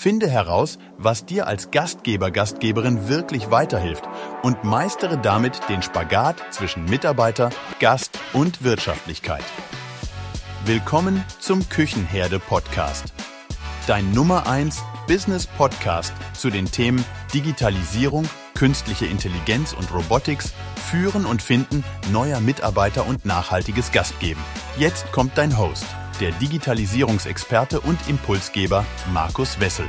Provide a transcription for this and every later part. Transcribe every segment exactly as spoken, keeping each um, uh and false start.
Finde heraus, was dir als Gastgeber, Gastgeberin wirklich weiterhilft und meistere damit den Spagat zwischen Mitarbeiter, Gast und Wirtschaftlichkeit. Willkommen zum Küchenherde-Podcast. Dein Nummer eins Business-Podcast zu den Themen Digitalisierung, künstliche Intelligenz und Robotics, Führen und Finden neuer Mitarbeiter und nachhaltiges Gastgeben. Jetzt kommt dein Host, der Digitalisierungsexperte und Impulsgeber Markus Wessel.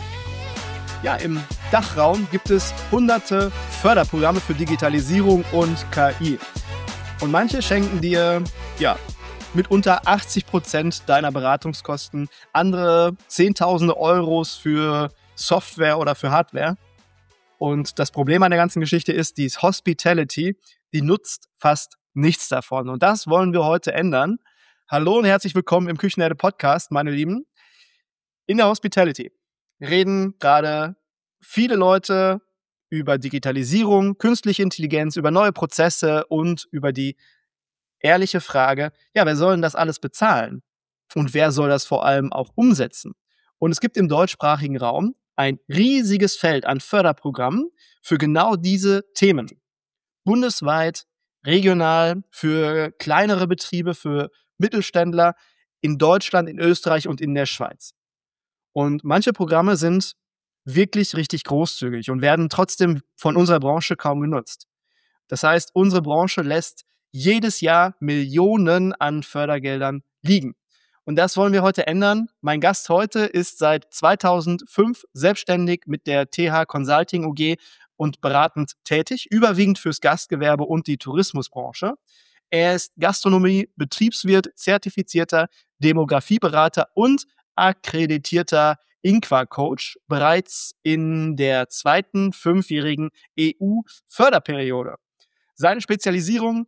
Ja, im Dachraum gibt es hunderte Förderprogramme für Digitalisierung und K I. Und manche schenken dir, ja, mitunter achtzig Prozent deiner Beratungskosten, andere Zehntausende Euros für Software oder für Hardware. Und das Problem an der ganzen Geschichte ist, die Hospitality, die nutzt fast nichts davon. Und das wollen wir heute ändern. Hallo und herzlich willkommen im Küchenherde Podcast, meine Lieben. In der Hospitality reden gerade viele Leute über Digitalisierung, künstliche Intelligenz, über neue Prozesse und über die ehrliche Frage, ja, wer soll denn das alles bezahlen? Und wer soll das vor allem auch umsetzen? Und es gibt im deutschsprachigen Raum ein riesiges Feld an Förderprogrammen für genau diese Themen. Bundesweit, regional, für kleinere Betriebe, für Mittelständler in Deutschland, in Österreich und in der Schweiz. Und manche Programme sind wirklich richtig großzügig und werden trotzdem von unserer Branche kaum genutzt. Das heißt, unsere Branche lässt jedes Jahr Millionen an Fördergeldern liegen. Und das wollen wir heute ändern. Mein Gast heute ist seit zweitausendfünf selbstständig mit der T H Consulting U G und beratend tätig, überwiegend fürs Gastgewerbe und die Tourismusbranche. Er ist Gastronomie-Betriebswirt, zertifizierter Demografieberater und akkreditierter Inqua-Coach bereits in der zweiten fünfjährigen E U-Förderperiode. Seine Spezialisierung: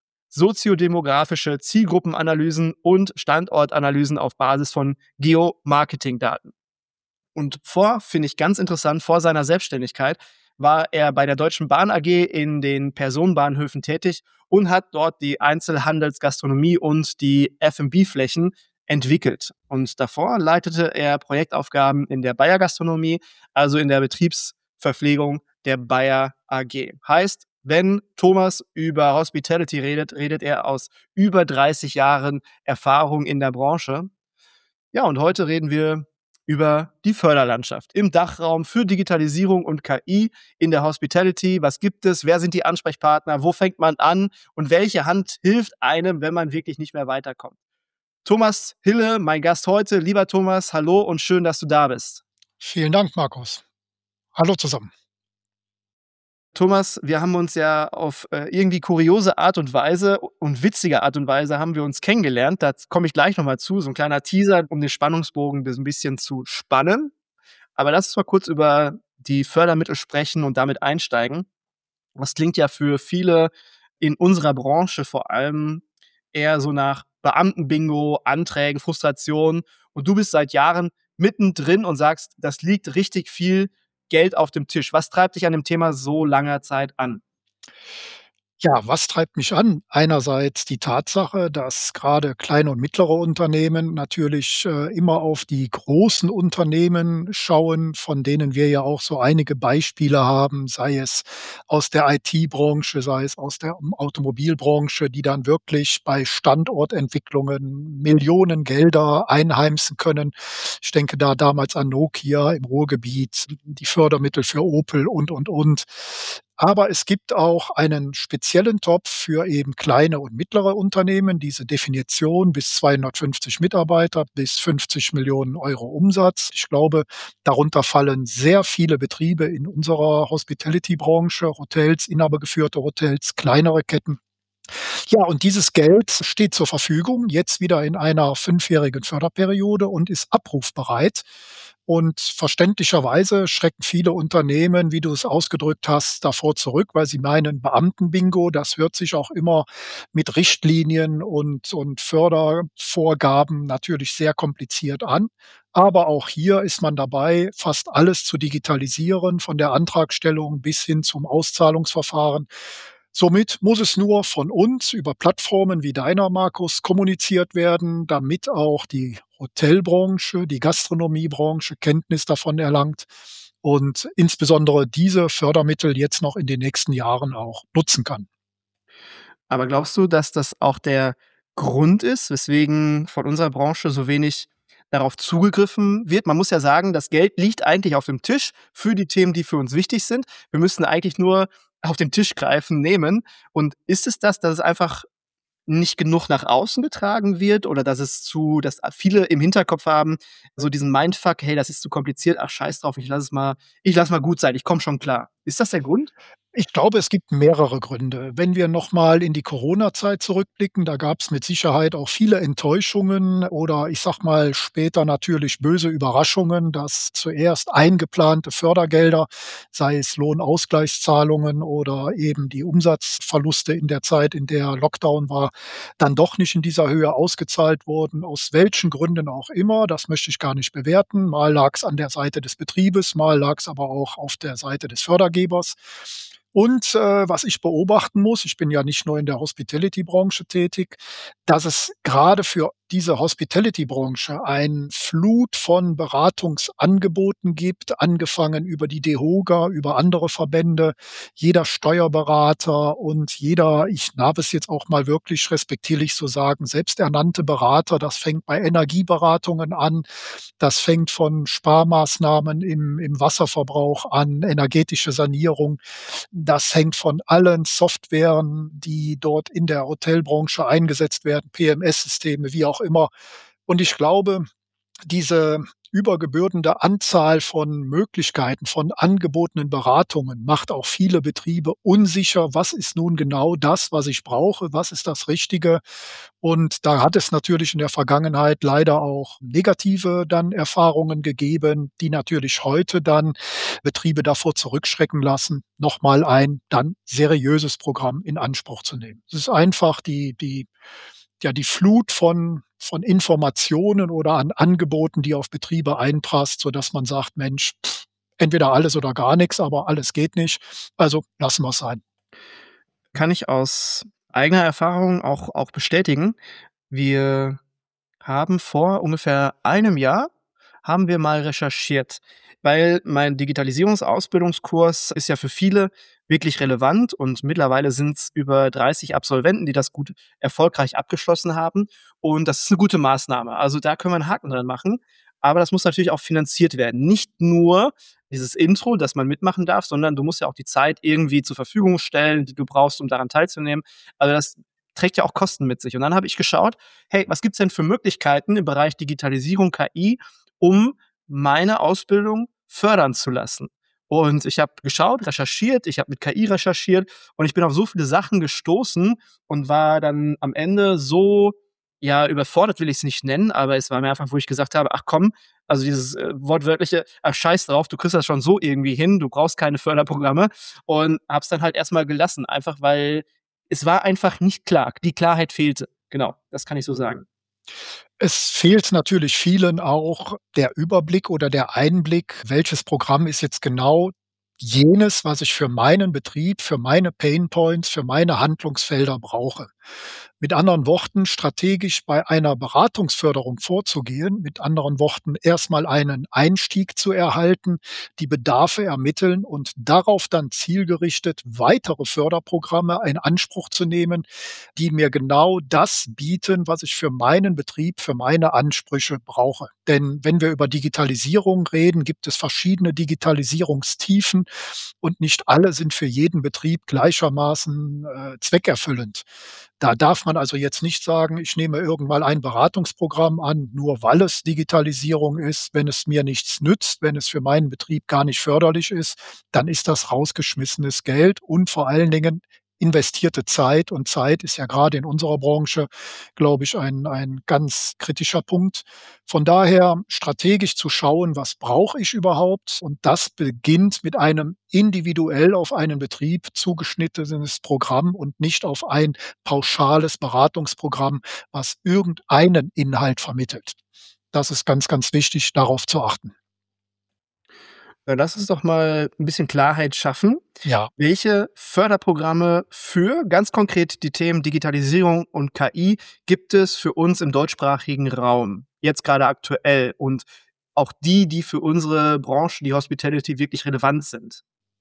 soziodemografische Zielgruppenanalysen und Standortanalysen auf Basis von Geomarketing-Daten. Und vor, finde ich ganz interessant, vor seiner Selbstständigkeit war er bei der Deutschen Bahn A G in den Personenbahnhöfen tätig und hat dort die Einzelhandelsgastronomie und die F und B-Flächen entwickelt. Und davor leitete er Projektaufgaben in der Bayer Gastronomie, also in der Betriebsverpflegung der Bayer A G. Heißt, wenn Thomas über Hospitality redet, redet er aus über dreißig Jahren Erfahrung in der Branche. Ja, und heute reden wir über die Förderlandschaft im Dachraum für Digitalisierung und K I in der Hospitality. Was gibt es? Wer sind die Ansprechpartner? Wo fängt man an? Und welche Hand hilft einem, wenn man wirklich nicht mehr weiterkommt? Thomas Hille, mein Gast heute. Lieber Thomas, hallo und schön, dass du da bist. Vielen Dank, Markus. Hallo zusammen. Thomas, wir haben uns ja auf äh, irgendwie kuriose Art und Weise und witzige Art und Weise haben wir uns kennengelernt. Da komme ich gleich nochmal zu. So ein kleiner Teaser, um den Spannungsbogen ein bisschen zu spannen. Aber lass uns mal kurz über die Fördermittel sprechen und damit einsteigen. Das klingt ja für viele in unserer Branche vor allem eher so nach Beamtenbingo, Anträgen, Frustration. Und du bist seit Jahren mittendrin und sagst, das liegt richtig viel Geld auf dem Tisch. Was treibt dich an dem Thema so langer Zeit an? Ja, was treibt mich an? Einerseits die Tatsache, dass gerade kleine und mittlere Unternehmen natürlich äh, immer auf die großen Unternehmen schauen, von denen wir ja auch so einige Beispiele haben, sei es aus der I T-Branche, sei es aus der Automobilbranche, die dann wirklich bei Standortentwicklungen Millionen Gelder einheimsen können. Ich denke da damals an Nokia im Ruhrgebiet, die Fördermittel für Opel und, und, und. Aber es gibt auch einen speziellen Topf für eben kleine und mittlere Unternehmen. Diese Definition bis zweihundertfünfzig Mitarbeiter, bis fünfzig Millionen Euro Umsatz. Ich glaube, darunter fallen sehr viele Betriebe in unserer Hospitality-Branche, Hotels, inhabergeführte Hotels, kleinere Ketten. Ja, und dieses Geld steht zur Verfügung, jetzt wieder in einer fünfjährigen Förderperiode und ist abrufbereit. Und verständlicherweise schrecken viele Unternehmen, wie du es ausgedrückt hast, davor zurück, weil sie meinen, Beamtenbingo, das hört sich auch immer mit Richtlinien und, und Fördervorgaben natürlich sehr kompliziert an. Aber auch hier ist man dabei, fast alles zu digitalisieren, von der Antragstellung bis hin zum Auszahlungsverfahren. Somit muss es nur von uns über Plattformen wie deiner, Markus, kommuniziert werden, damit auch die Hotelbranche, die Gastronomiebranche Kenntnis davon erlangt und insbesondere diese Fördermittel jetzt noch in den nächsten Jahren auch nutzen kann. Aber glaubst du, dass das auch der Grund ist, weswegen von unserer Branche so wenig darauf zugegriffen wird? Man muss ja sagen, das Geld liegt eigentlich auf dem Tisch für die Themen, die für uns wichtig sind. Wir müssen eigentlich nur auf den Tisch greifen, nehmen. Und ist es das, dass es einfach nicht genug nach außen getragen wird oder dass es zu, dass viele im Hinterkopf haben, so diesen Mindfuck, hey, das ist zu kompliziert, ach scheiß drauf, ich lass es mal, ich lass mal gut sein, ich komme schon klar. Ist das der Grund? Ich glaube, es gibt mehrere Gründe. Wenn wir noch mal in die Corona-Zeit zurückblicken, da gab es mit Sicherheit auch viele Enttäuschungen oder ich sage mal später natürlich böse Überraschungen, dass zuerst eingeplante Fördergelder, sei es Lohnausgleichszahlungen oder eben die Umsatzverluste in der Zeit, in der Lockdown war, dann doch nicht in dieser Höhe ausgezahlt wurden, aus welchen Gründen auch immer. Das möchte ich gar nicht bewerten. Mal lag es an der Seite des Betriebes, mal lag es aber auch auf der Seite des Fördergebers. Und äh, was ich beobachten muss, ich bin ja nicht nur in der Hospitality-Branche tätig, dass es gerade für diese Hospitality-Branche ein Flut von Beratungsangeboten gibt, angefangen über die DEHOGA, über andere Verbände, jeder Steuerberater und jeder, ich darf es jetzt auch mal wirklich respektierlich so sagen, selbsternannte Berater, das fängt bei Energieberatungen an, das fängt von Sparmaßnahmen im, im Wasserverbrauch an, energetische Sanierung. Das hängt von allen Softwaren, die dort in der Hotelbranche eingesetzt werden, P M S-Systeme, wie auch immer. Und ich glaube, diese übergebürdende Anzahl von Möglichkeiten, von angebotenen Beratungen macht auch viele Betriebe unsicher. Was ist nun genau das, was ich brauche? Was ist das Richtige? Und da hat es natürlich in der Vergangenheit leider auch negative dann Erfahrungen gegeben, die natürlich heute dann Betriebe davor zurückschrecken lassen, nochmal ein dann seriöses Programm in Anspruch zu nehmen. Es ist einfach die, die, ja, die Flut von, von Informationen oder an Angeboten, die auf Betriebe einprasst, sodass man sagt, Mensch, pff, entweder alles oder gar nichts, aber alles geht nicht. Also lassen wir es sein. Kann ich aus eigener Erfahrung auch, auch bestätigen. Wir haben vor ungefähr einem Jahr haben wir mal recherchiert, weil mein Digitalisierungsausbildungskurs ist ja für viele wirklich relevant und mittlerweile sind es über dreißig Absolventen, die das gut erfolgreich abgeschlossen haben und das ist eine gute Maßnahme. Also da können wir einen Haken dran machen, aber das muss natürlich auch finanziert werden. Nicht nur dieses Intro, dass man mitmachen darf, sondern du musst ja auch die Zeit irgendwie zur Verfügung stellen, die du brauchst, um daran teilzunehmen. Also das trägt ja auch Kosten mit sich. Und dann habe ich geschaut, hey, was gibt's denn für Möglichkeiten im Bereich Digitalisierung, K I, um meine Ausbildung fördern zu lassen? Und ich habe geschaut, recherchiert, ich habe mit K I recherchiert und ich bin auf so viele Sachen gestoßen und war dann am Ende so, ja, überfordert will ich es nicht nennen, aber es war mir einfach, wo ich gesagt habe, ach komm, also dieses äh, wortwörtliche, ach scheiß drauf, du kriegst das schon so irgendwie hin, du brauchst keine Förderprogramme und hab's dann halt erstmal gelassen, einfach weil es war einfach nicht klar. Die Klarheit fehlte. Genau, das kann ich so sagen. Es fehlt natürlich vielen auch der Überblick oder der Einblick, welches Programm ist jetzt genau jenes, was ich für meinen Betrieb, für meine Painpoints, für meine Handlungsfelder brauche. Mit anderen Worten, strategisch bei einer Beratungsförderung vorzugehen, mit anderen Worten, erstmal einen Einstieg zu erhalten, die Bedarfe ermitteln und darauf dann zielgerichtet weitere Förderprogramme in Anspruch zu nehmen, die mir genau das bieten, was ich für meinen Betrieb, für meine Ansprüche brauche. Denn wenn wir über Digitalisierung reden, gibt es verschiedene Digitalisierungstiefen und nicht alle sind für jeden Betrieb gleichermaßen äh, zweckerfüllend. Da darf man also jetzt nicht sagen, ich nehme irgendwann ein Beratungsprogramm an, nur weil es Digitalisierung ist. Wenn es mir nichts nützt, wenn es für meinen Betrieb gar nicht förderlich ist, dann ist das rausgeschmissenes Geld und vor allen Dingen investierte Zeit. Und Zeit ist ja gerade in unserer Branche, glaube ich, ein, ein ganz kritischer Punkt. Von daher strategisch zu schauen, was brauche ich überhaupt? Und das beginnt mit einem individuell auf einen Betrieb zugeschnittenes Programm und nicht auf ein pauschales Beratungsprogramm, was irgendeinen Inhalt vermittelt. Das ist ganz, ganz wichtig, darauf zu achten. Ja, lass uns doch mal ein bisschen Klarheit schaffen. Ja. Welche Förderprogramme für ganz konkret die Themen Digitalisierung und K I gibt es für uns im deutschsprachigen Raum? jetzt gerade aktuell und auch die, die für unsere Branche, die Hospitality, wirklich relevant sind?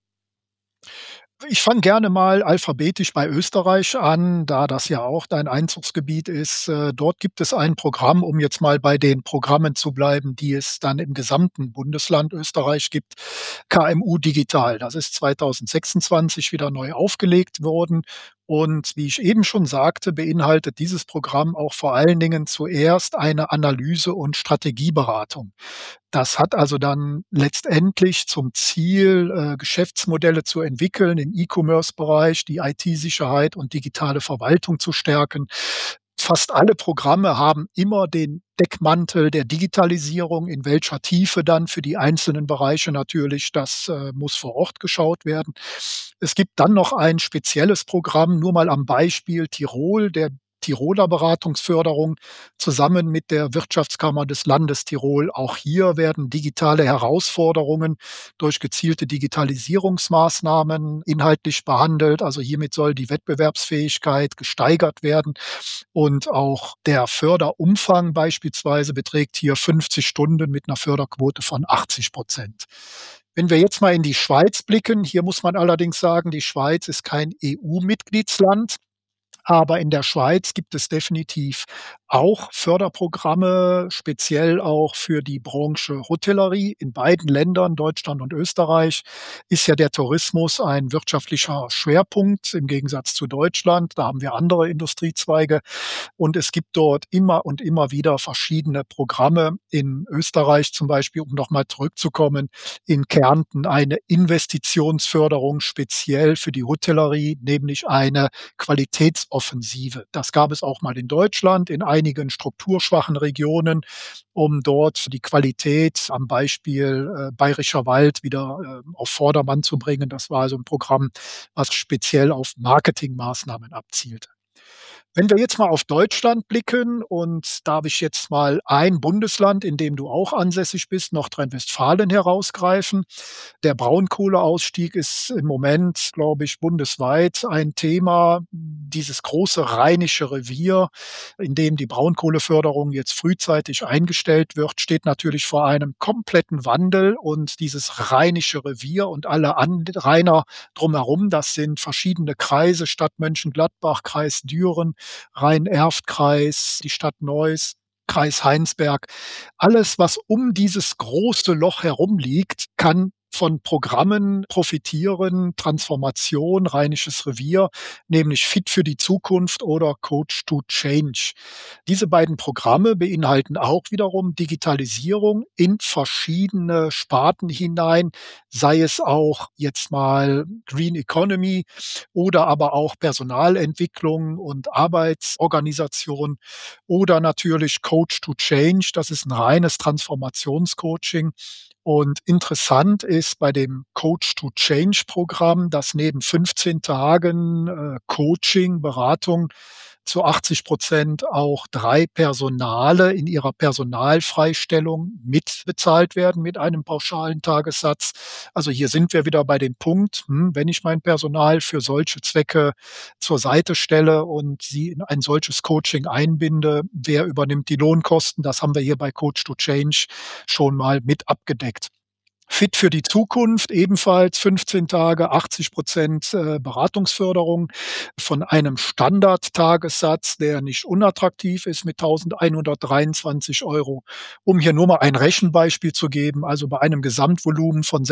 Ich fange gerne mal alphabetisch bei Österreich an, da das ja auch dein Einzugsgebiet ist. Äh, dort gibt es ein Programm, um jetzt mal bei den Programmen zu bleiben, die es dann im gesamten Bundesland Österreich gibt, K M U Digital. Das ist zweitausendsechsundzwanzig wieder neu aufgelegt worden. Und wie ich eben schon sagte, beinhaltet dieses Programm auch vor allen Dingen zuerst eine Analyse und Strategieberatung. Das hat also dann letztendlich zum Ziel, äh, Geschäftsmodelle zu entwickeln im E-Commerce-Bereich, die I T-Sicherheit und digitale Verwaltung zu stärken. Fast alle Programme haben immer den Deckmantel der Digitalisierung, in welcher Tiefe dann für die einzelnen Bereiche natürlich, das äh, muss vor Ort geschaut werden. Es gibt dann noch ein spezielles Programm, nur mal am Beispiel Tirol, der Tiroler Beratungsförderung zusammen mit der Wirtschaftskammer des Landes Tirol. Auch hier werden digitale Herausforderungen durch gezielte Digitalisierungsmaßnahmen inhaltlich behandelt. Also hiermit soll die Wettbewerbsfähigkeit gesteigert werden. Und auch der Förderumfang beispielsweise beträgt hier fünfzig Stunden mit einer Förderquote von achtzig Prozent. Wenn wir jetzt mal in die Schweiz blicken, hier muss man allerdings sagen, die Schweiz ist kein E U-Mitgliedsland. Aber in der Schweiz gibt es definitiv auch Förderprogramme, speziell auch für die Branche Hotellerie. In beiden Ländern, Deutschland und Österreich, ist ja der Tourismus ein wirtschaftlicher Schwerpunkt im Gegensatz zu Deutschland. Da haben wir andere Industriezweige. Und es gibt dort immer und immer wieder verschiedene Programme. In Österreich zum Beispiel, um nochmal zurückzukommen, in Kärnten eine Investitionsförderung speziell für die Hotellerie, nämlich eine Qualitätsoffensive. Das gab es auch mal in Deutschland, in einigen strukturschwachen Regionen, um dort die Qualität am Beispiel äh, Bayerischer Wald wieder äh, auf Vordermann zu bringen. Das war also ein Programm, was speziell auf Marketingmaßnahmen abzielte. Wenn wir jetzt mal auf Deutschland blicken und da habe ich jetzt mal ein Bundesland, in dem du auch ansässig bist, Nordrhein-Westfalen, herausgreifen. Der Braunkohleausstieg ist im Moment, glaube ich, bundesweit ein Thema. Dieses große Rheinische Revier, in dem die Braunkohleförderung jetzt frühzeitig eingestellt wird, steht natürlich vor einem kompletten Wandel. Und dieses Rheinische Revier und alle Anrainer drumherum, das sind verschiedene Kreise, Stadt Mönchengladbach, Kreis Düren, Rhein-Erft-Kreis, die Stadt Neuss, Kreis Heinsberg. Alles, was um dieses große Loch herum liegt, kann von Programmen profitieren, Transformation, Rheinisches Revier, nämlich Fit für die Zukunft oder Coach to Change. Diese beiden Programme beinhalten auch wiederum Digitalisierung in verschiedene Sparten hinein, sei es auch jetzt mal Green Economy oder aber auch Personalentwicklung und Arbeitsorganisation oder natürlich Coach to Change. Das ist ein reines Transformationscoaching. Und interessant ist bei dem Coach to Change Programm, dass neben fünfzehn Tagen äh, Coaching, Beratung zu achtzig Prozent auch drei Personale in ihrer Personalfreistellung mitbezahlt werden mit einem pauschalen Tagessatz. Also hier sind wir wieder bei dem Punkt, hm, wenn ich mein Personal für solche Zwecke zur Seite stelle und sie in ein solches Coaching einbinde, wer übernimmt die Lohnkosten? Das haben wir hier bei Coach to Change schon mal mit abgedeckt. Fit für die Zukunft, ebenfalls fünfzehn Tage, achtzig Prozent äh, Beratungsförderung von einem Standardtagessatz, der nicht unattraktiv ist, mit eintausendeinhundertdreiundzwanzig Euro. Um hier nur mal ein Rechenbeispiel zu geben, also bei einem Gesamtvolumen von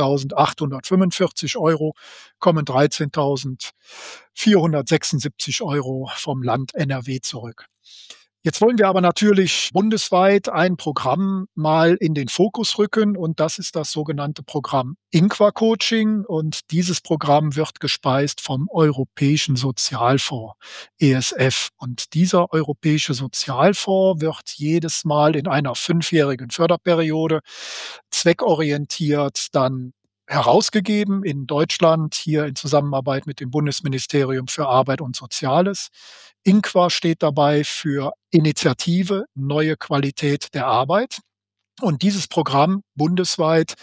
sechzehntausendachthundertfünfundvierzig Euro kommen dreizehntausendvierhundertsechsundsiebzig Euro vom Land N R W zurück. Jetzt wollen wir aber natürlich bundesweit ein Programm mal in den Fokus rücken und das ist das sogenannte Programm Inqua Coaching und dieses Programm wird gespeist vom Europäischen Sozialfonds, E S F. Und dieser Europäische Sozialfonds wird jedes Mal in einer fünfjährigen Förderperiode zweckorientiert dann herausgegeben in Deutschland, hier in Zusammenarbeit mit dem Bundesministerium für Arbeit und Soziales. Inqua steht dabei für Initiative Neue Qualität der Arbeit. Und dieses Programm bundesweit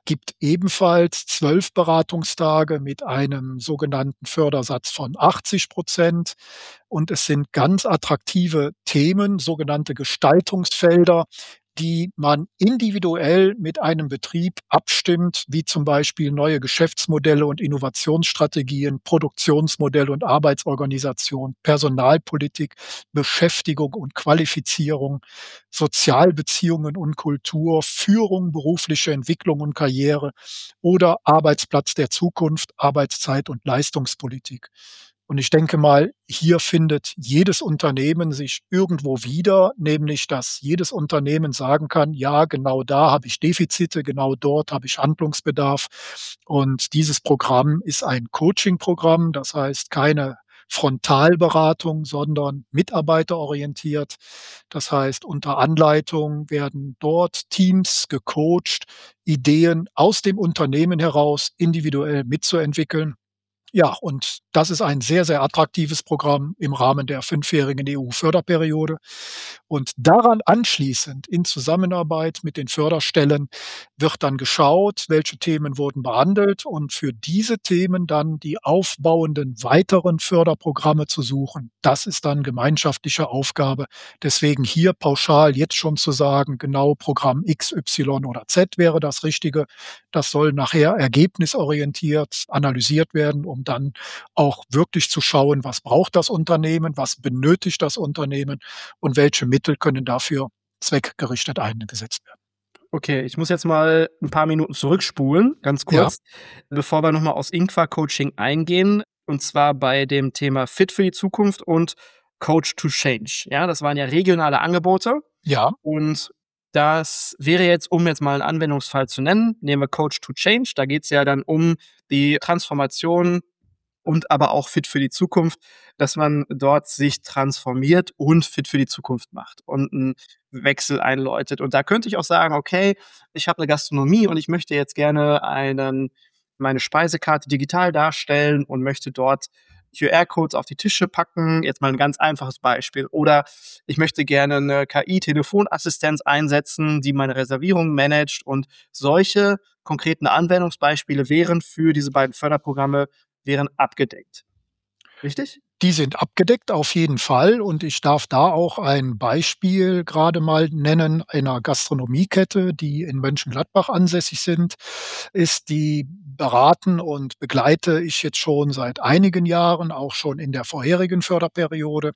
gibt ebenfalls zwölf Beratungstage mit einem sogenannten Fördersatz von achtzig Prozent. Und es sind ganz attraktive Themen, sogenannte Gestaltungsfelder, die man individuell mit einem Betrieb abstimmt, wie zum Beispiel neue Geschäftsmodelle und Innovationsstrategien, Produktionsmodelle und Arbeitsorganisation, Personalpolitik, Beschäftigung und Qualifizierung, Sozialbeziehungen und Kultur, Führung, berufliche Entwicklung und Karriere oder Arbeitsplatz der Zukunft, Arbeitszeit und Leistungspolitik. Und ich denke mal, hier findet jedes Unternehmen sich irgendwo wieder, nämlich dass jedes Unternehmen sagen kann, ja, genau da habe ich Defizite, genau dort habe ich Handlungsbedarf. Und dieses Programm ist ein Coaching-Programm, das heißt keine Frontalberatung, sondern mitarbeiterorientiert. Das heißt, unter Anleitung werden dort Teams gecoacht, Ideen aus dem Unternehmen heraus individuell mitzuentwickeln. Ja, und das ist ein sehr, sehr attraktives Programm im Rahmen der fünfjährigen E U-Förderperiode. Und daran anschließend in Zusammenarbeit mit den Förderstellen wird dann geschaut, welche Themen wurden behandelt und für diese Themen dann die aufbauenden weiteren Förderprogramme zu suchen. Das ist dann gemeinschaftliche Aufgabe. Deswegen hier pauschal jetzt schon zu sagen, genau Programm X, Y oder Z wäre das Richtige. Das soll nachher ergebnisorientiert analysiert werden, um dann auch wirklich zu schauen, was braucht das Unternehmen, was benötigt das Unternehmen und welche Mittel können dafür zweckgerichtet eingesetzt werden. Okay, ich muss jetzt mal ein paar Minuten zurückspulen, ganz Ja. kurz, bevor wir noch mal aufs Ingwer-Coaching eingehen, und zwar bei dem Thema Fit für die Zukunft und Coach to Change. Ja, das waren ja regionale Angebote Ja, und das wäre jetzt, um jetzt mal einen Anwendungsfall zu nennen, nehmen wir Coach to Change. Da geht's ja dann um die Transformation und aber auch fit für die Zukunft, dass man dort sich transformiert und fit für die Zukunft macht und einen Wechsel einläutet. Und da könnte ich auch sagen, okay, ich habe eine Gastronomie und ich möchte jetzt gerne einen meine Speisekarte digital darstellen und möchte dort Q R-Codes auf die Tische packen. Jetzt mal ein ganz einfaches Beispiel. Oder ich möchte gerne eine K I-Telefonassistenz einsetzen, die meine Reservierung managt. Und solche konkreten Anwendungsbeispiele wären für diese beiden Förderprogramme wären abgedeckt. Richtig? die sind abgedeckt auf jeden Fall und ich darf da auch ein Beispiel gerade mal nennen einer Gastronomiekette, die in Mönchengladbach ansässig sind, ist die beraten und begleite ich jetzt schon seit einigen Jahren, auch schon in der vorherigen Förderperiode.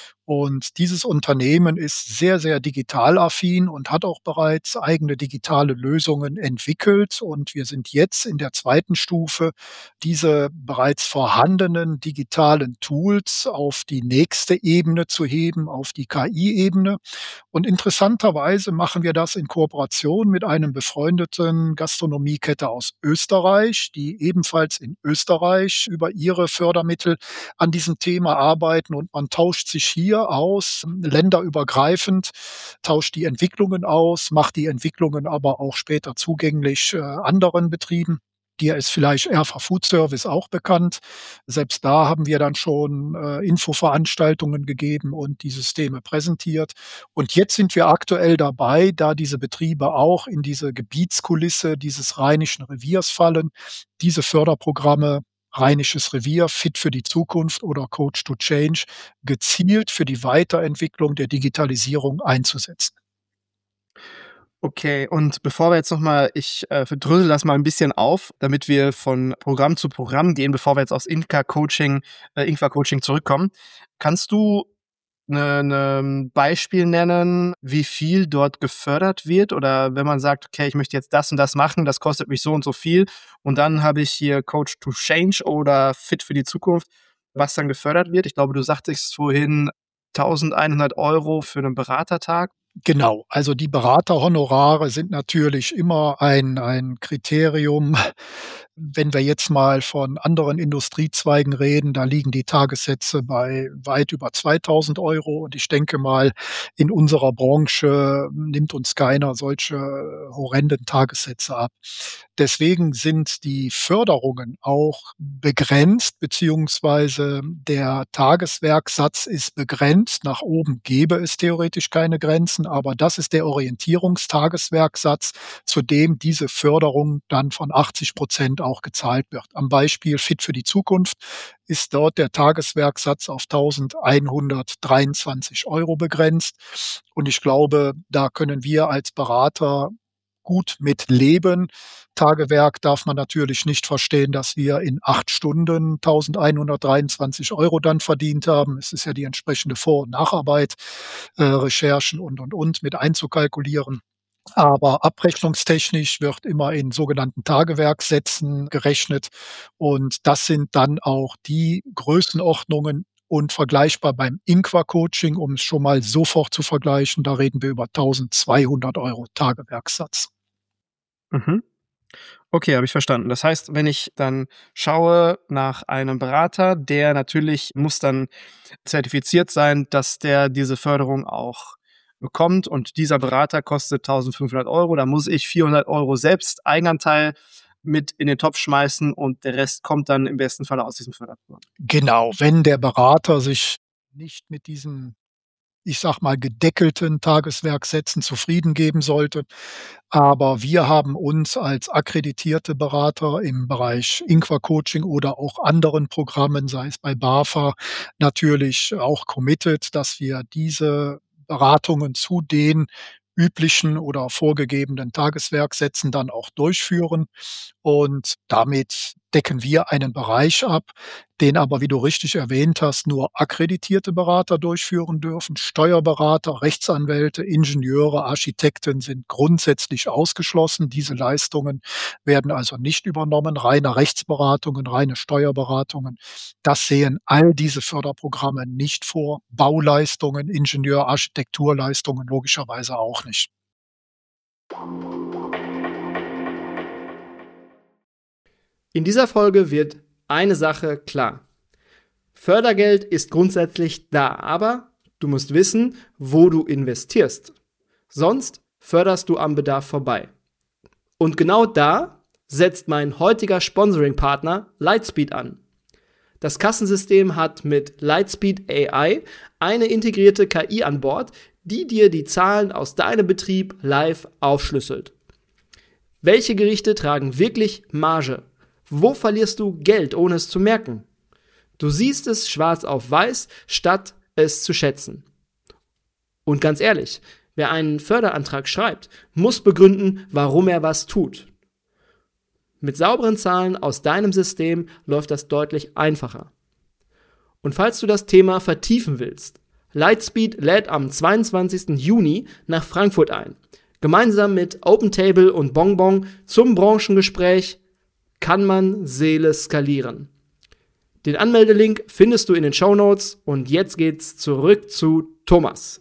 Und dieses Unternehmen ist sehr, sehr digitalaffin und hat auch bereits eigene digitale Lösungen entwickelt. Und wir sind jetzt in der zweiten Stufe, diese bereits vorhandenen digitalen Tools auf die nächste Ebene zu heben, auf die K I-Ebene. Und interessanterweise machen wir das in Kooperation mit einem befreundeten Gastronomiekette aus Österreich, die ebenfalls in Österreich über ihre Fördermittel an diesem Thema arbeiten und man tauscht sich hier aus, länderübergreifend, tauscht die Entwicklungen aus, macht die Entwicklungen aber auch später zugänglich äh, anderen Betrieben. Dir ist vielleicht Erfa Food Service auch bekannt. Selbst da haben wir dann schon äh, Infoveranstaltungen gegeben und die Systeme präsentiert. Und jetzt sind wir aktuell dabei, da diese Betriebe auch in diese Gebietskulisse dieses Rheinischen Reviers fallen, diese Förderprogramme Rheinisches Revier, Fit für die Zukunft oder Coach to Change gezielt für die Weiterentwicklung der Digitalisierung einzusetzen. Okay, und bevor wir jetzt noch mal ich, äh, drösel das mal ein bisschen auf, damit wir von Programm zu Programm gehen, bevor wir jetzt aufs Inka-Coaching äh, Ingwer-Coaching zurückkommen. Kannst du 'ne 'ne Beispiel nennen, wie viel dort gefördert wird? Oder wenn man sagt: „Okay, ich möchte jetzt das und das machen, das kostet mich so und so viel und dann habe ich hier Coach to Change oder Fit für die Zukunft“, was dann gefördert wird? Ich glaube, du sagtest vorhin eintausendeinhundert Euro für 'nen Beratertag. Genau, also die Beraterhonorare sind natürlich immer ein ein Kriterium, Wenn wir jetzt mal von anderen Industriezweigen reden, da liegen die Tagessätze bei weit über zweitausend Euro. Und ich denke mal, in unserer Branche nimmt uns keiner solche horrenden Tagessätze ab. Deswegen sind die Förderungen auch begrenzt, beziehungsweise der Tageswerksatz ist begrenzt. Nach oben gäbe es theoretisch keine Grenzen, aber das ist der Orientierungstageswerksatz, zu dem diese Förderung dann von achtzig Prozent auch gezahlt wird. Am Beispiel Fit für die Zukunft ist dort der Tageswerksatz auf eintausendeinhundertdreiundzwanzig Euro begrenzt. Und ich glaube, da können wir als Berater gut mit leben. Tagewerk darf man natürlich nicht verstehen, dass wir in acht Stunden eintausendeinhundertdreiundzwanzig Euro dann verdient haben. Es ist ja die entsprechende Vor- und Nacharbeit, äh, Recherchen und, und, und mit einzukalkulieren. Aber abrechnungstechnisch wird immer in sogenannten Tagewerksätzen gerechnet. Und das sind dann auch die Größenordnungen und vergleichbar beim Inqua-Coaching, um es schon mal sofort zu vergleichen, da reden wir über eintausendzweihundert Euro Tagewerkssatz. Mhm. Okay, habe ich verstanden. Das heißt, wenn ich dann schaue nach einem Berater, der natürlich muss dann zertifiziert sein, dass der diese Förderung auch bekommt und dieser Berater kostet eintausendfünfhundert Euro, dann muss ich vierhundert Euro selbst Eigenanteil mit in den Topf schmeißen und der Rest kommt dann im besten Falle aus diesem Förderprogramm. Genau, wenn der Berater sich nicht mit diesen, ich sag mal, gedeckelten Tageswerksätzen zufrieden geben sollte. Aber wir haben uns als akkreditierte Berater im Bereich Inqua-Coaching oder auch anderen Programmen, sei es bei BAFA, natürlich auch committed, dass wir diese Beratungen zu den üblichen oder vorgegebenen Tageswerksätzen dann auch durchführen. Und damit decken wir einen Bereich ab, den aber, wie du richtig erwähnt hast, nur akkreditierte Berater durchführen dürfen. Steuerberater, Rechtsanwälte, Ingenieure, Architekten sind grundsätzlich ausgeschlossen. Diese Leistungen werden also nicht übernommen. Reine Rechtsberatungen, reine Steuerberatungen, das sehen all diese Förderprogramme nicht vor. Bauleistungen, Ingenieur-, Architekturleistungen logischerweise auch nicht. In dieser Folge wird eine Sache klar. Fördergeld ist grundsätzlich da, aber du musst wissen, wo du investierst. Sonst förderst du am Bedarf vorbei. Und genau da setzt mein heutiger Sponsoring-Partner Lightspeed an. Das Kassensystem hat mit Lightspeed A I eine integrierte K I an Bord, die dir die Zahlen aus deinem Betrieb live aufschlüsselt. Welche Gerichte tragen wirklich Marge? Wo verlierst du Geld, ohne es zu merken? Du siehst es schwarz auf weiß, statt es zu schätzen. Und ganz ehrlich, wer einen Förderantrag schreibt, muss begründen, warum er was tut. Mit sauberen Zahlen aus deinem System läuft das deutlich einfacher. Und falls du das Thema vertiefen willst, Lightspeed lädt am zweiundzwanzigsten Juni nach Frankfurt ein. Gemeinsam mit OpenTable und Bonbon zum Branchengespräch Kann man Seele skalieren? Den Anmeldelink findest du in den Shownotes und jetzt geht's zurück zu Thomas.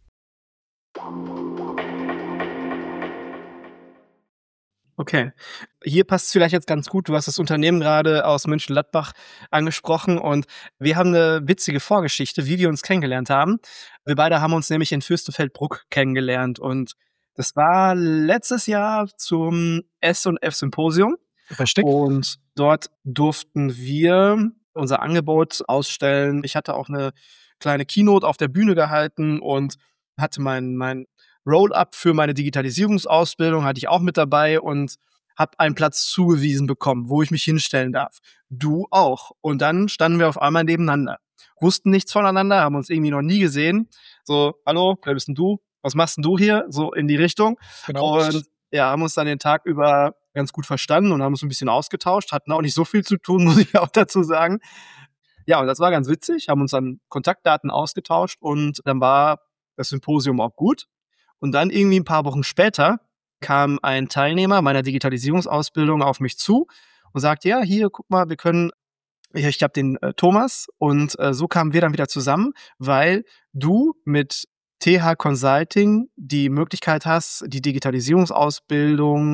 Okay, hier passt es vielleicht jetzt ganz gut. Du hast das Unternehmen gerade aus Mönchengladbach angesprochen und wir haben eine witzige Vorgeschichte, wie wir uns kennengelernt haben. Wir beide haben uns nämlich in Fürstenfeldbruck kennengelernt und das war letztes Jahr zum S und F Symposium. Richtig. Und dort durften wir unser Angebot ausstellen. Ich hatte auch eine kleine Keynote auf der Bühne gehalten und hatte mein, mein Roll-up für meine Digitalisierungsausbildung, hatte ich auch mit dabei und habe einen Platz zugewiesen bekommen, wo ich mich hinstellen darf. Du auch. Und dann standen wir auf einmal nebeneinander. Wussten nichts voneinander, haben uns irgendwie noch nie gesehen. So, hallo, wer bist denn du? Was machst denn du hier? So in die Richtung. Genau. Und ja, haben uns dann den Tag über ganz gut verstanden und haben uns ein bisschen ausgetauscht, hatten auch nicht so viel zu tun, muss ich auch dazu sagen. Ja, und das war ganz witzig, haben uns dann Kontaktdaten ausgetauscht und dann war das Symposium auch gut. Und dann irgendwie ein paar Wochen später kam ein Teilnehmer meiner Digitalisierungsausbildung auf mich zu und sagte, ja, hier, guck mal, wir können, ich, ich habe den äh, Thomas und äh, so kamen wir dann wieder zusammen, weil du mit T H Consulting die Möglichkeit hast, die Digitalisierungsausbildung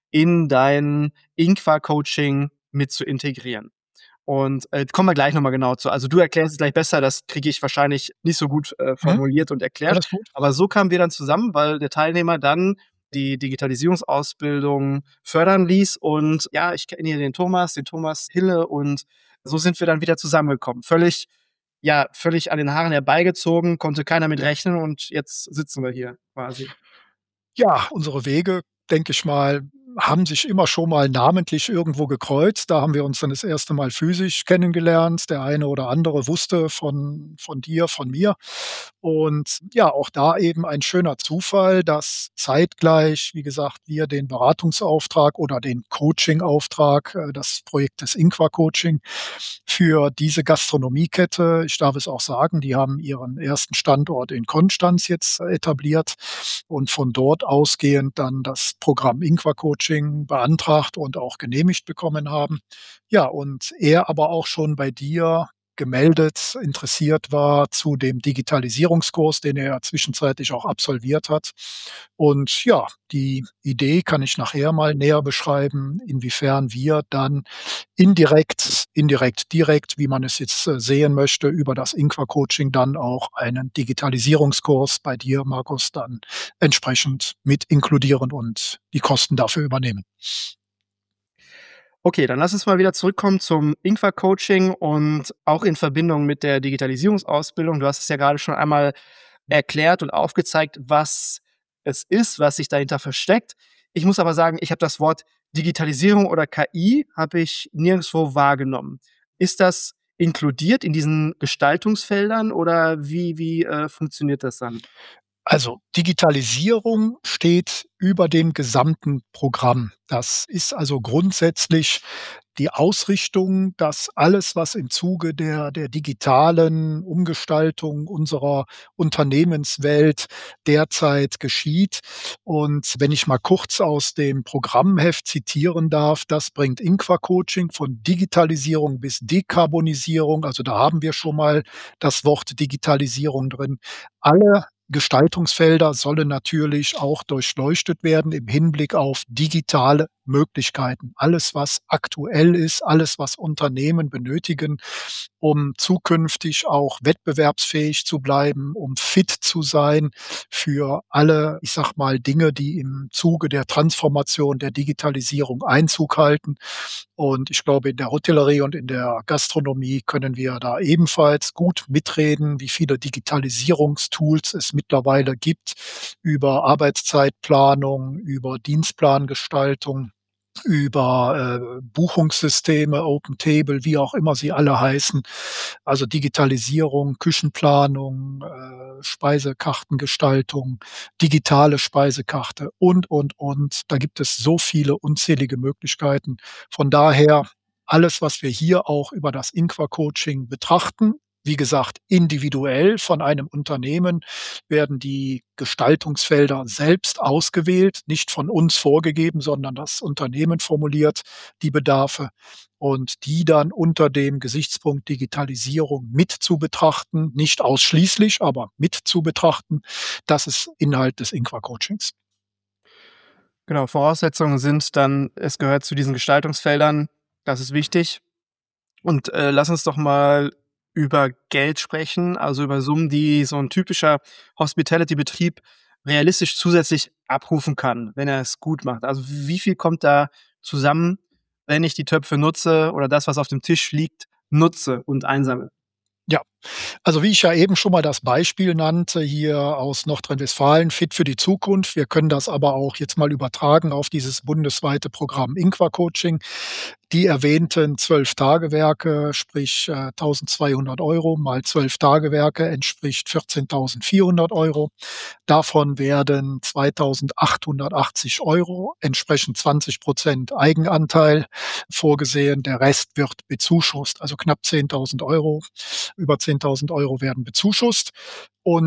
in dein Inqua-Coaching mit zu integrieren. Und äh, kommen wir gleich nochmal genau zu. Also du erklärst es gleich besser, das kriege ich wahrscheinlich nicht so gut äh, formuliert mhm. und erklärt. Alles gut. Aber so kamen wir dann zusammen, weil der Teilnehmer dann die Digitalisierungsausbildung fördern ließ. Und ja, ich kenne hier den Thomas, den Thomas Hille, und so sind wir dann wieder zusammengekommen. Völlig, ja, völlig an den Haaren herbeigezogen, konnte keiner mit rechnen, und jetzt sitzen wir hier quasi. Ja, unsere Wege, denke ich mal, haben sich immer schon mal namentlich irgendwo gekreuzt. Da haben wir uns dann das erste Mal physisch kennengelernt. Der eine oder andere wusste von von dir, von mir. Und ja, auch da eben ein schöner Zufall, dass zeitgleich, wie gesagt, wir den Beratungsauftrag oder den Coaching-Auftrag, äh, das Projekt des Inqua-Coaching für diese Gastronomiekette, ich darf es auch sagen, die haben ihren ersten Standort in Konstanz jetzt etabliert und von dort ausgehend dann das Programm Inqua-Coaching beantragt und auch genehmigt bekommen haben. Ja, und er aber auch schon bei dir gemeldet, interessiert war zu dem Digitalisierungskurs, den er zwischenzeitlich auch absolviert hat. Und ja, die Idee kann ich nachher mal näher beschreiben, inwiefern wir dann indirekt, indirekt, direkt, wie man es jetzt äh, sehen möchte, über das Inqua-Coaching dann auch einen Digitalisierungskurs bei dir, Markus, dann entsprechend mit inkludieren und die Kosten dafür übernehmen. Okay, dann lass uns mal wieder zurückkommen zum Inqua-Coaching und auch in Verbindung mit der Digitalisierungsausbildung. Du hast es ja gerade schon einmal erklärt und aufgezeigt, was es ist, was sich dahinter versteckt. Ich muss aber sagen, ich habe das Wort Digitalisierung oder K I habe ich nirgendwo wahrgenommen. Ist das inkludiert in diesen Gestaltungsfeldern oder wie, wie äh, funktioniert das dann? Also Digitalisierung steht über dem gesamten Programm. Das ist also grundsätzlich die Ausrichtung, dass alles, was im Zuge der der digitalen Umgestaltung unserer Unternehmenswelt derzeit geschieht. Und wenn ich mal kurz aus dem Programmheft zitieren darf, das bringt Inqua-Coaching von Digitalisierung bis Dekarbonisierung. Also da haben wir schon mal das Wort Digitalisierung drin. Alle Gestaltungsfelder sollen natürlich auch durchleuchtet werden im Hinblick auf digitale Möglichkeiten. Alles, was aktuell ist, alles, was Unternehmen benötigen, um zukünftig auch wettbewerbsfähig zu bleiben, um fit zu sein für alle, ich sag mal, Dinge, die im Zuge der Transformation, der Digitalisierung Einzug halten. Und ich glaube, in der Hotellerie und in der Gastronomie können wir da ebenfalls gut mitreden, wie viele Digitalisierungstools es mittlerweile gibt über Arbeitszeitplanung, über Dienstplangestaltung, über äh, Buchungssysteme, Open Table, wie auch immer sie alle heißen. Also Digitalisierung, Küchenplanung, äh, Speisekartengestaltung, digitale Speisekarte und, und, und. Da gibt es so viele unzählige Möglichkeiten. Von daher alles, was wir hier auch über das Inqua-Coaching betrachten, wie gesagt, individuell von einem Unternehmen werden die Gestaltungsfelder selbst ausgewählt, nicht von uns vorgegeben, sondern das Unternehmen formuliert die Bedarfe und die dann unter dem Gesichtspunkt Digitalisierung mit zu betrachten, nicht ausschließlich, aber mit zu betrachten. Das ist Inhalt des Inqua-Coachings. Genau, Voraussetzungen sind dann, es gehört zu diesen Gestaltungsfeldern, das ist wichtig. Und äh, lass uns doch mal über Geld sprechen, also über Summen, die so ein typischer Hospitality-Betrieb realistisch zusätzlich abrufen kann, wenn er es gut macht. Also wie viel kommt da zusammen, wenn ich die Töpfe nutze oder das, was auf dem Tisch liegt, nutze und einsammle? Ja, also wie ich ja eben schon mal das Beispiel nannte, hier aus Nordrhein-Westfalen, Fit für die Zukunft. Wir können das aber auch jetzt mal übertragen auf dieses bundesweite Programm Inqua-Coaching. Die erwähnten zwölf Tagewerke, sprich äh, eintausendzweihundert Euro mal zwölf Tagewerke entspricht vierzehntausendvierhundert Euro. Davon werden zweitausendachthundertachtzig Euro, entsprechend zwanzig Prozent Eigenanteil vorgesehen. Der Rest wird bezuschusst, also knapp zehntausend Euro. Über zehntausend Euro werden bezuschusst. Und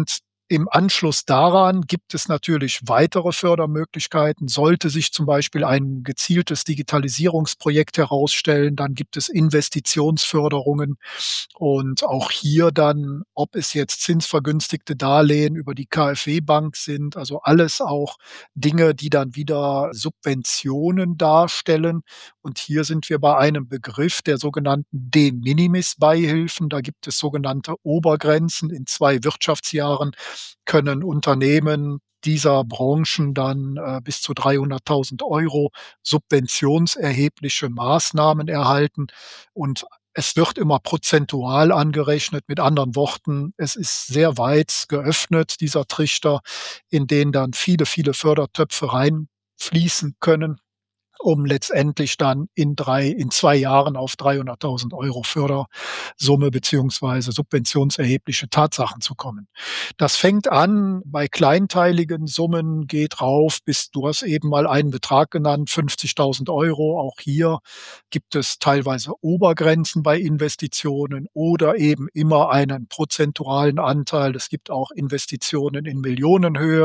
Im Anschluss daran gibt es natürlich weitere Fördermöglichkeiten. Sollte sich zum Beispiel ein gezieltes Digitalisierungsprojekt herausstellen, dann gibt es Investitionsförderungen und auch hier dann, ob es jetzt zinsvergünstigte Darlehen über die KfW-Bank sind, also alles auch Dinge, die dann wieder Subventionen darstellen. Und hier sind wir bei einem Begriff der sogenannten De Minimis-Beihilfen. Da gibt es sogenannte Obergrenzen. In zwei Wirtschaftsjahren können Unternehmen dieser Branchen dann äh, bis zu dreihunderttausend Euro subventionserhebliche Maßnahmen erhalten. Und es wird immer prozentual angerechnet. Mit anderen Worten, es ist sehr weit geöffnet, dieser Trichter, in den dann viele, viele Fördertöpfe reinfließen können, um letztendlich dann in drei, in zwei Jahren auf dreihunderttausend Euro Fördersumme beziehungsweise subventionserhebliche Tatsachen zu kommen. Das fängt an bei kleinteiligen Summen, geht rauf bis, du hast eben mal einen Betrag genannt, fünfzigtausend Euro. Auch hier gibt es teilweise Obergrenzen bei Investitionen oder eben immer einen prozentualen Anteil. Es gibt auch Investitionen in Millionenhöhe,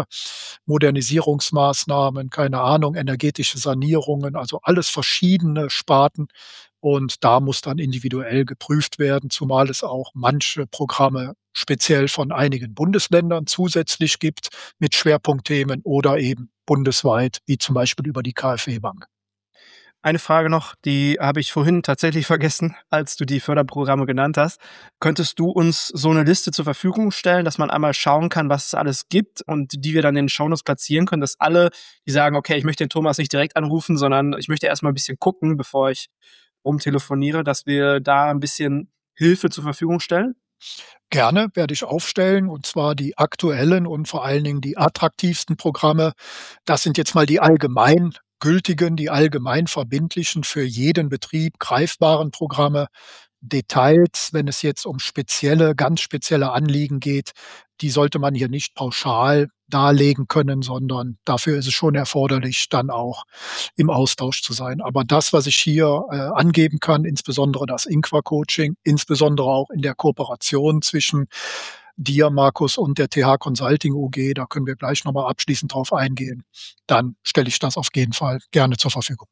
Modernisierungsmaßnahmen, keine Ahnung, energetische Sanierungen, also alles verschiedene Sparten. Und da muss dann individuell geprüft werden, zumal es auch manche Programme speziell von einigen Bundesländern zusätzlich gibt mit Schwerpunktthemen oder eben bundesweit, wie zum Beispiel über die KfW-Bank. Eine Frage noch, die habe ich vorhin tatsächlich vergessen, als du die Förderprogramme genannt hast. Könntest du uns so eine Liste zur Verfügung stellen, dass man einmal schauen kann, was es alles gibt und die wir dann in den Shownotes platzieren können, dass alle, die sagen, okay, ich möchte den Thomas nicht direkt anrufen, sondern ich möchte erstmal ein bisschen gucken, bevor ich rumtelefoniere, dass wir da ein bisschen Hilfe zur Verfügung stellen? Gerne werde ich aufstellen, und zwar die aktuellen und vor allen Dingen die attraktivsten Programme. Das sind jetzt mal die allgemein gültigen, die allgemein verbindlichen, für jeden Betrieb greifbaren Programme. Details, wenn es jetzt um spezielle, ganz spezielle Anliegen geht, die sollte man hier nicht pauschal darlegen können, sondern dafür ist es schon erforderlich, dann auch im Austausch zu sein. Aber das, was ich hier äh, angeben kann, insbesondere das Inqua-Coaching, insbesondere auch in der Kooperation zwischen dir, Markus, und der T H Consulting U G, da können wir gleich nochmal abschließend drauf eingehen, dann stelle ich das auf jeden Fall gerne zur Verfügung.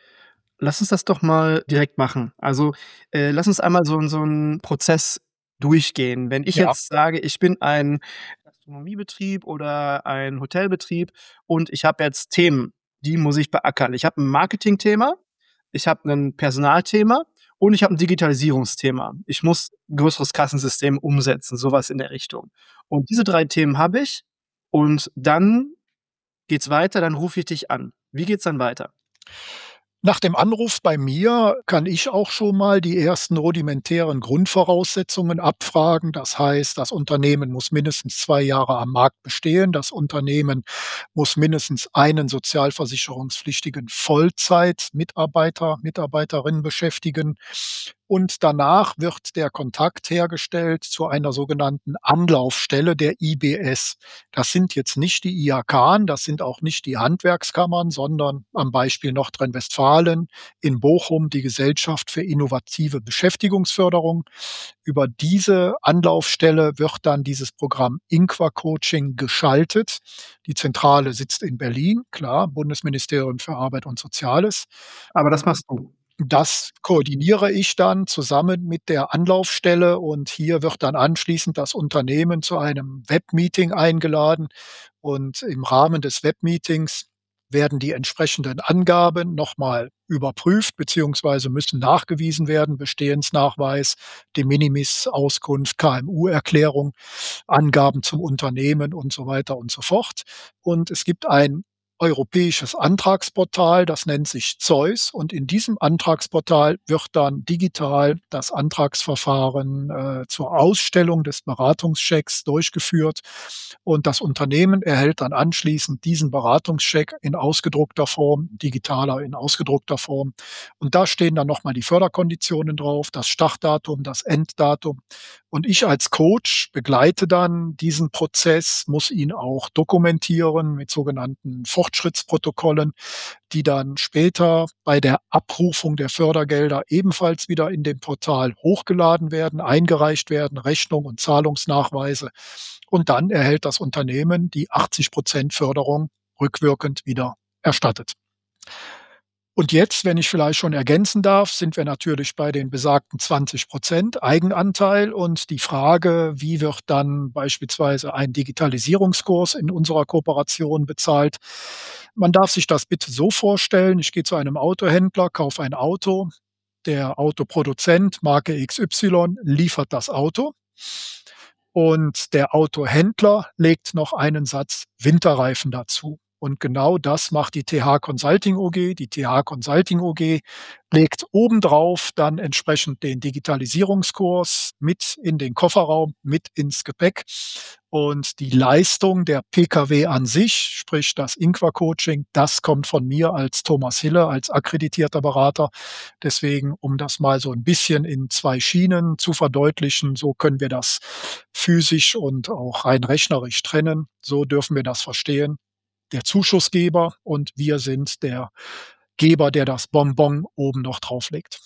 Lass uns das doch mal direkt machen. Also äh, lass uns einmal so, so einen Prozess durchgehen. Wenn ich Ja. jetzt sage, ich bin ein Gastronomiebetrieb oder ein Hotelbetrieb und ich habe jetzt Themen, die muss ich beackern. Ich habe ein Marketingthema, ich habe ein Personalthema und ich habe ein Digitalisierungsthema. Ich muss ein größeres Kassensystem umsetzen, sowas in der Richtung. Und diese drei Themen habe ich und dann geht's weiter, dann rufe ich dich an. Wie geht's dann weiter? Nach dem Anruf bei mir kann ich auch schon mal die ersten rudimentären Grundvoraussetzungen abfragen. Das heißt, das Unternehmen muss mindestens zwei Jahre am Markt bestehen. Das Unternehmen muss mindestens einen sozialversicherungspflichtigen Vollzeitmitarbeiter, Mitarbeiterin beschäftigen. Und danach wird der Kontakt hergestellt zu einer sogenannten Anlaufstelle der I B S. Das sind jetzt nicht die I H K, das sind auch nicht die Handwerkskammern, sondern am Beispiel Nordrhein-Westfalen in Bochum die Gesellschaft für innovative Beschäftigungsförderung. Über diese Anlaufstelle wird dann dieses Programm Inqua Coaching geschaltet. Die Zentrale sitzt in Berlin, klar, Bundesministerium für Arbeit und Soziales. Aber das machst du. Das koordiniere ich dann zusammen mit der Anlaufstelle, und hier wird dann anschließend das Unternehmen zu einem Webmeeting eingeladen, und im Rahmen des Webmeetings werden die entsprechenden Angaben nochmal überprüft beziehungsweise müssen nachgewiesen werden, Bestehensnachweis, De Minimis-Auskunft, K M U-Erklärung, Angaben zum Unternehmen und so weiter und so fort. Und es gibt ein europäisches Antragsportal, das nennt sich Zeus, und in diesem Antragsportal wird dann digital das Antragsverfahren äh, zur Ausstellung des Beratungschecks durchgeführt, und das Unternehmen erhält dann anschließend diesen Beratungscheck in ausgedruckter Form, digitaler in ausgedruckter Form, und da stehen dann nochmal die Förderkonditionen drauf, das Startdatum, das Enddatum, Und ich als Coach begleite dann diesen Prozess, muss ihn auch dokumentieren mit sogenannten Fortschrittsprotokollen, die dann später bei der Abrufung der Fördergelder ebenfalls wieder in dem Portal hochgeladen werden, eingereicht werden, Rechnung und Zahlungsnachweise. Und dann erhält das Unternehmen die achtzig Prozent Förderung rückwirkend wieder erstattet. Und jetzt, wenn ich vielleicht schon ergänzen darf, sind wir natürlich bei den besagten zwanzig Prozent Eigenanteil und die Frage, wie wird dann beispielsweise ein Digitalisierungskurs in unserer Kooperation bezahlt. Man darf sich das bitte so vorstellen, ich gehe zu einem Autohändler, kaufe ein Auto, der Autoproduzent, Marke X Y, liefert das Auto und der Autohändler legt noch einen Satz Winterreifen dazu. Und genau das macht die T H Consulting O G. Die T H Consulting O G legt obendrauf dann entsprechend den Digitalisierungskurs mit in den Kofferraum, mit ins Gepäck. Und die Leistung der P K W an sich, sprich das Inqua-Coaching, das kommt von mir als Thomas Hille, als akkreditierter Berater. Deswegen, um das mal so ein bisschen in zwei Schienen zu verdeutlichen, so können wir das physisch und auch rein rechnerisch trennen. So dürfen wir das verstehen. Der Zuschussgeber und wir sind der Geber, der das Bonbon oben noch drauflegt.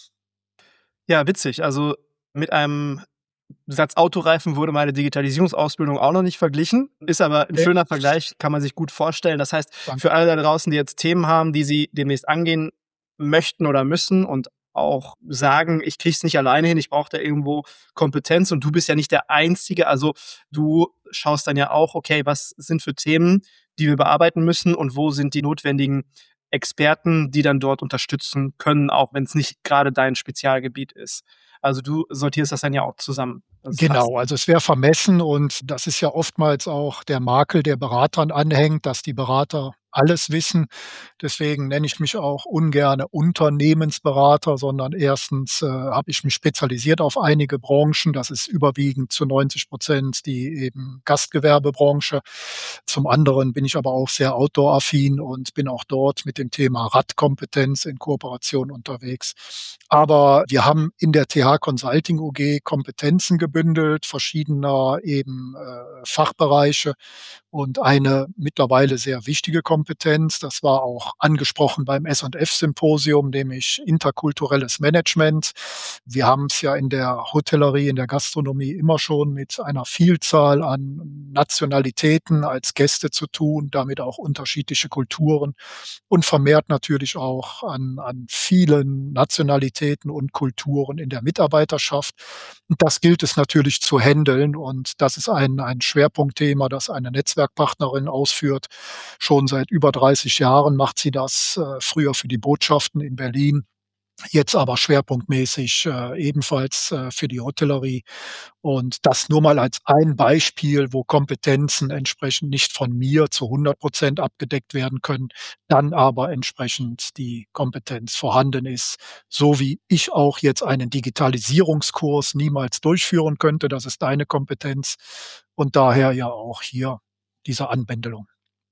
Ja, witzig. Also mit einem Satz Autoreifen wurde meine Digitalisierungsausbildung auch noch nicht verglichen. Ist aber ein Nee. schöner Vergleich, kann man sich gut vorstellen. Das heißt, Danke. für alle da draußen, die jetzt Themen haben, die sie demnächst angehen möchten oder müssen und auch sagen, ich krieg's nicht alleine hin, ich brauche da irgendwo Kompetenz und du bist ja nicht der Einzige. Also du schaust dann ja auch, okay, was sind für Themen, die wir bearbeiten müssen und wo sind die notwendigen Experten, die dann dort unterstützen können, auch wenn es nicht gerade dein Spezialgebiet ist. Also du sortierst das dann ja auch zusammen. Das Genau, also es wäre vermessen und das ist ja oftmals auch der Makel, der Beratern anhängt, dass die Berater alles wissen. Deswegen nenne ich mich auch ungerne Unternehmensberater, sondern erstens äh, habe ich mich spezialisiert auf einige Branchen. Das ist überwiegend zu neunzig Prozent die eben Gastgewerbebranche. Zum anderen bin ich aber auch sehr outdoor-affin und bin auch dort mit dem Thema Radkompetenz in Kooperation unterwegs. Aber wir haben in der T H Consulting U G Kompetenzen gebündelt, verschiedener eben äh, Fachbereiche und eine mittlerweile sehr wichtige Kompetenz, das war auch angesprochen beim S und F-Symposium, nämlich interkulturelles Management. Wir haben es ja in der Hotellerie, in der Gastronomie immer schon mit einer Vielzahl an Nationalitäten als Gäste zu tun, damit auch unterschiedliche Kulturen und vermehrt natürlich auch an, an vielen Nationalitäten und Kulturen in der Mitarbeiterschaft. Und das gilt es natürlich zu handeln und das ist ein, ein Schwerpunktthema, das eine Netzwerkpartnerin ausführt. Schon seit über dreißig Jahren macht sie das, äh, früher für die Botschaften in Berlin, jetzt aber schwerpunktmäßig äh, ebenfalls äh, für die Hotellerie. Und das nur mal als ein Beispiel, wo Kompetenzen entsprechend nicht von mir zu hundert Prozent abgedeckt werden können, dann aber entsprechend die Kompetenz vorhanden ist, so wie ich auch jetzt einen Digitalisierungskurs niemals durchführen könnte. Das ist deine Kompetenz und daher ja auch hier diese Anbändelung.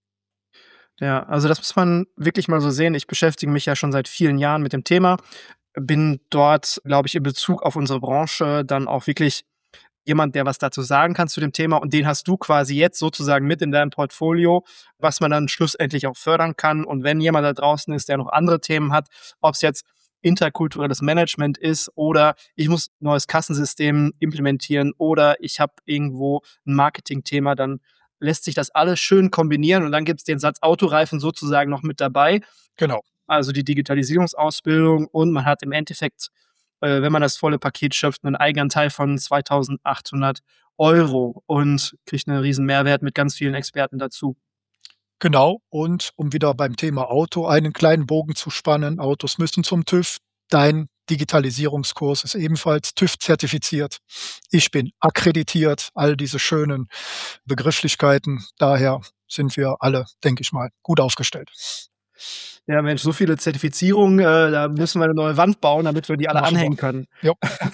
Ja, also das muss man wirklich mal so sehen. Ich beschäftige mich ja schon seit vielen Jahren mit dem Thema, bin dort, glaube ich, in Bezug auf unsere Branche dann auch wirklich jemand, der was dazu sagen kann zu dem Thema und den hast du quasi jetzt sozusagen mit in deinem Portfolio, was man dann schlussendlich auch fördern kann. Und wenn jemand da draußen ist, der noch andere Themen hat, ob es jetzt interkulturelles Management ist oder ich muss ein neues Kassensystem implementieren oder ich habe irgendwo ein Marketingthema, dann lässt sich das alles schön kombinieren und dann gibt es den Satz Autoreifen sozusagen noch mit dabei. Genau. Also die Digitalisierungsausbildung und man hat im Endeffekt, äh, wenn man das volle Paket schöpft, einen Eigenanteil von zweitausendachthundert Euro und kriegt einen riesen Mehrwert mit ganz vielen Experten dazu. Genau. Und um wieder beim Thema Auto einen kleinen Bogen zu spannen, Autos müssen zum TÜV. Dein Digitalisierungskurs ist ebenfalls TÜV-zertifiziert. Ich bin akkreditiert, all diese schönen Begrifflichkeiten. Daher sind wir alle, denke ich mal, gut aufgestellt. Ja, Mensch, so viele Zertifizierungen, äh, da müssen wir eine neue Wand bauen, damit wir die alle Machen wir. anhängen können. Jo.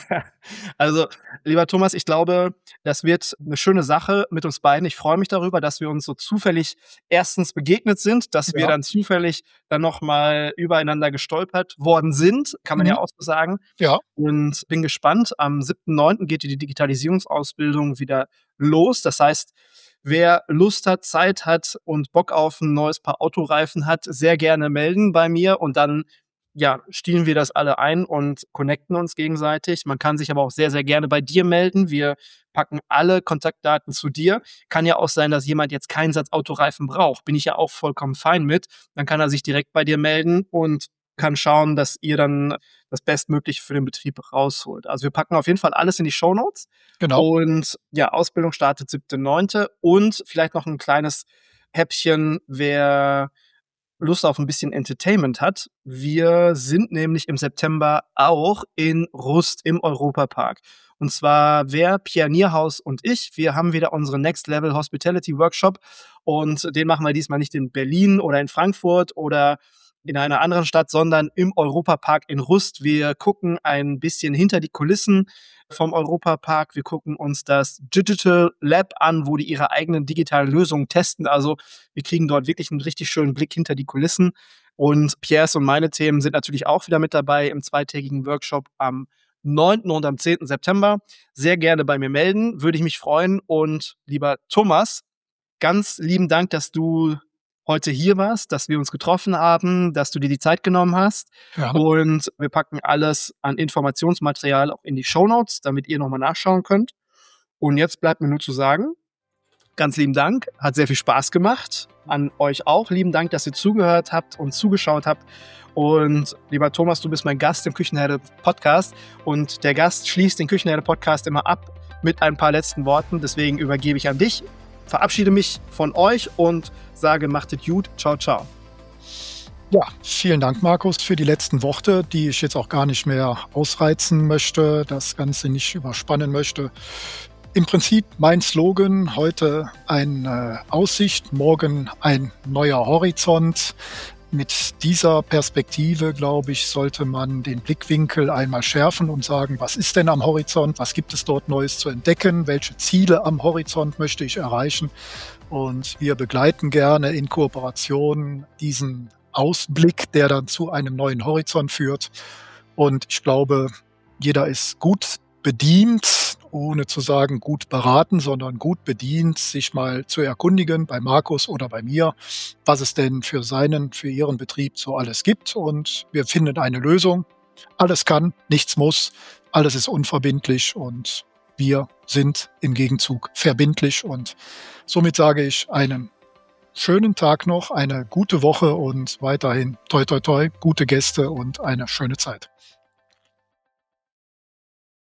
Also, lieber Thomas, ich glaube, das wird eine schöne Sache mit uns beiden. Ich freue mich darüber, dass wir uns so zufällig erstens begegnet sind, dass wir Ja. dann zufällig dann noch mal übereinander gestolpert worden sind, kann man ja Mhm. auch so sagen. Ja. Und bin gespannt. Am siebten neunten geht die Digitalisierungsausbildung wieder los. Das heißt, wer Lust hat, Zeit hat und Bock auf ein neues Paar Autoreifen hat, sehr gerne melden bei mir und dann, ja, stielen wir das alle ein und connecten uns gegenseitig. Man kann sich aber auch sehr, sehr gerne bei dir melden. Wir packen alle Kontaktdaten zu dir. Kann ja auch sein, dass jemand jetzt keinen Satz Autoreifen braucht. Bin ich ja auch vollkommen fein mit. Dann kann er sich direkt bei dir melden und kann schauen, dass ihr dann das Bestmögliche für den Betrieb rausholt. Also wir packen auf jeden Fall alles in die Shownotes. Genau. Und ja, Ausbildung startet siebten neunten Und vielleicht noch ein kleines Häppchen, wer Lust auf ein bisschen Entertainment hat. Wir sind nämlich im September auch in Rust im Europapark. Und zwar wer, Pierre Nierhaus und ich, wir haben wieder unseren Next Level Hospitality Workshop und den machen wir diesmal nicht in Berlin oder in Frankfurt oder in einer anderen Stadt, sondern im Europapark in Rust. Wir gucken ein bisschen hinter die Kulissen vom Europapark. Wir gucken uns das Digital Lab an, wo die ihre eigenen digitalen Lösungen testen. Also wir kriegen dort wirklich einen richtig schönen Blick hinter die Kulissen. Und Piers und meine Themen sind natürlich auch wieder mit dabei im zweitägigen Workshop am neunten und am zehnten September. Sehr gerne bei mir melden, würde ich mich freuen. Und lieber Thomas, ganz lieben Dank, dass du heute hier warst, dass wir uns getroffen haben, dass du dir die Zeit genommen hast. Ja. Und wir packen alles an Informationsmaterial auch in die Shownotes, damit ihr nochmal nachschauen könnt. Und jetzt bleibt mir nur zu sagen, ganz lieben Dank, hat sehr viel Spaß gemacht. An euch auch lieben Dank, dass ihr zugehört habt und zugeschaut habt. Und lieber Thomas, du bist mein Gast im Küchenherde-Podcast. Und der Gast schließt den Küchenherde-Podcast immer ab mit ein paar letzten Worten. Deswegen übergebe ich an dich, verabschiede mich von euch und sage, macht es gut. Ciao, ciao. Ja, vielen Dank, Markus, für die letzten Worte, die ich jetzt auch gar nicht mehr ausreizen möchte, das Ganze nicht überspannen möchte. Im Prinzip mein Slogan, heute eine Aussicht, morgen ein neuer Horizont. Mit dieser Perspektive, glaube ich, sollte man den Blickwinkel einmal schärfen und sagen, was ist denn am Horizont, was gibt es dort Neues zu entdecken, welche Ziele am Horizont möchte ich erreichen. Und wir begleiten gerne in Kooperation diesen Ausblick, der dann zu einem neuen Horizont führt. Und ich glaube, jeder ist gut bedient, ohne zu sagen gut beraten, sondern gut bedient, sich mal zu erkundigen bei Markus oder bei mir, was es denn für seinen, für ihren Betrieb so alles gibt. Und wir finden eine Lösung. Alles kann, nichts muss, alles ist unverbindlich und wir sind im Gegenzug verbindlich. Und somit sage ich einen schönen Tag noch, eine gute Woche und weiterhin toi toi toi, gute Gäste und eine schöne Zeit.